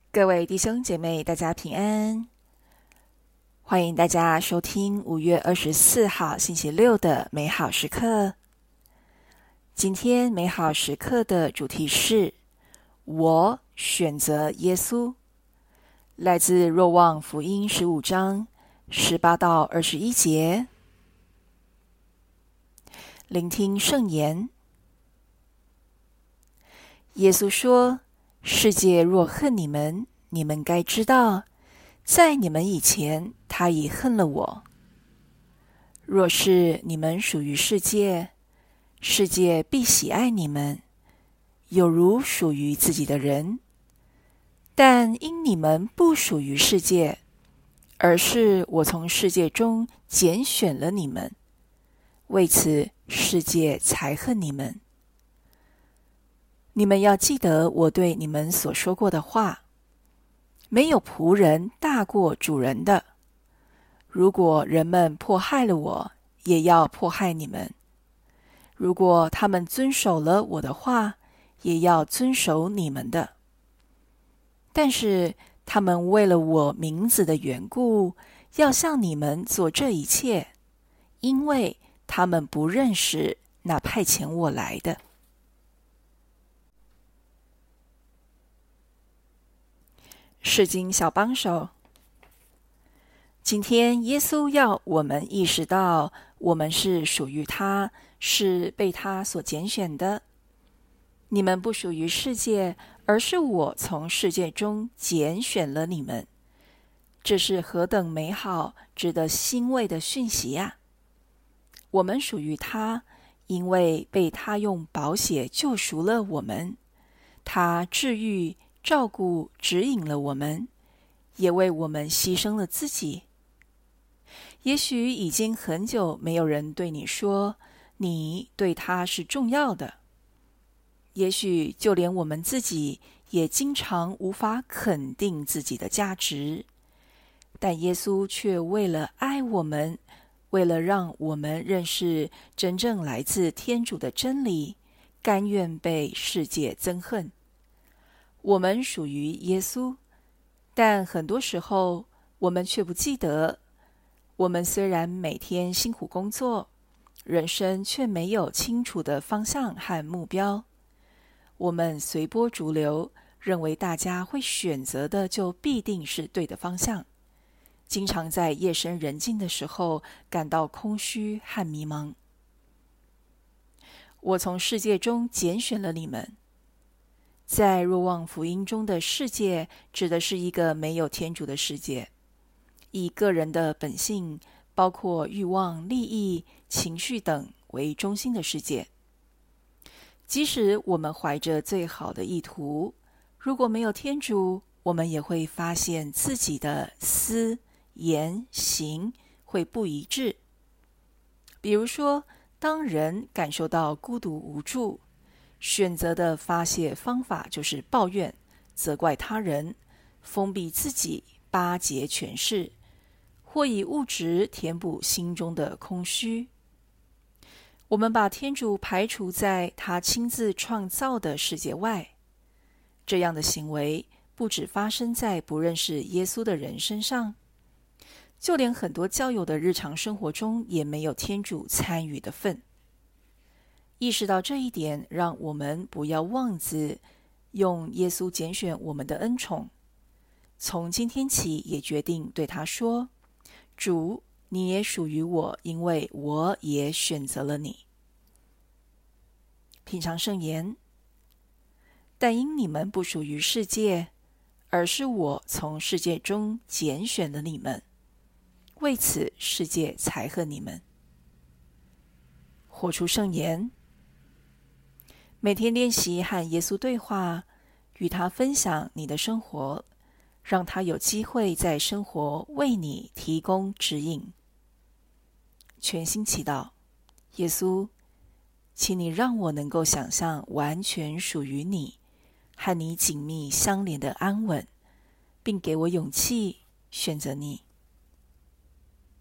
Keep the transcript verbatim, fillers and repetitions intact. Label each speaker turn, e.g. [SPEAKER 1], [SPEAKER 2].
[SPEAKER 1] 各位弟兄姐妹，大家平安！欢迎大家收听五月二十四号星期六的美好时刻。今天美好时刻的主题是我选择耶稣，来自若望福音十五章十八到二十一节。聆听圣言。耶稣说，世界若恨你们，你们该知道，在你们以前，他已恨了我。若是你们属于世界，世界必喜爱你们，有如属于自己的人。但因你们不属于世界，而是我从世界中拣选了你们，为此世界才恨你们。你们要记得我对你们所说过的话，没有仆人大过主人的。如果人们迫害了我，也要迫害你们；如果他们遵守了我的话，也要遵守你们的。但是他们为了我名字的缘故，要向你们做这一切，因为他们不认识那派遣我来的。释经小帮手。今天耶稣要我们意识到，我们是属于他，是被他所拣选的。你们不属于世界，而是我从世界中拣选了你们。这是何等美好，值得欣慰的讯息呀！我们属于他，因为被他用宝血救赎了我们。他治愈、照顾、指引了我们，也为我们牺牲了自己。也许已经很久没有人对你说，你对他是重要的。也许就连我们自己也经常无法肯定自己的价值。但耶稣却为了爱我们，为了让我们认识真正来自天主的真理，甘愿被世界憎恨。我们属于耶稣，但很多时候我们却不记得。我们虽然每天辛苦工作，人生却没有清楚的方向和目标。我们随波逐流，认为大家会选择的就必定是对的方向，经常在夜深人静的时候感到空虚和迷茫。我从世界中拣选了你们。在若望福音中的世界，指的是一个没有天主的世界，以个人的本性，包括欲望、利益、情绪等为中心的世界。即使我们怀着最好的意图，如果没有天主，我们也会发现自己的思、言、行会不一致。比如说，当人感受到孤独无助，选择的发泄方法就是抱怨、责怪他人、封闭自己、巴结权势，或以物质填补心中的空虚。我们把天主排除在他亲自创造的世界外。这样的行为不只发生在不认识耶稣的人身上，就连很多教友的日常生活中也没有天主参与的份。意识到这一点，让我们不要妄自用耶稣拣选我们的恩宠。从今天起，也决定对他说：主，你也属于我，因为我也选择了你。品尝圣言。但因你们不属于世界，而是我从世界中拣选了你们，为此世界才恨你们。活出圣言。每天练习和耶稣对话，与他分享你的生活，让他有机会在生活为你提供指引。全心祈祷，耶稣，请你让我能够想象完全属于你，和你紧密相连的安稳，并给我勇气选择你。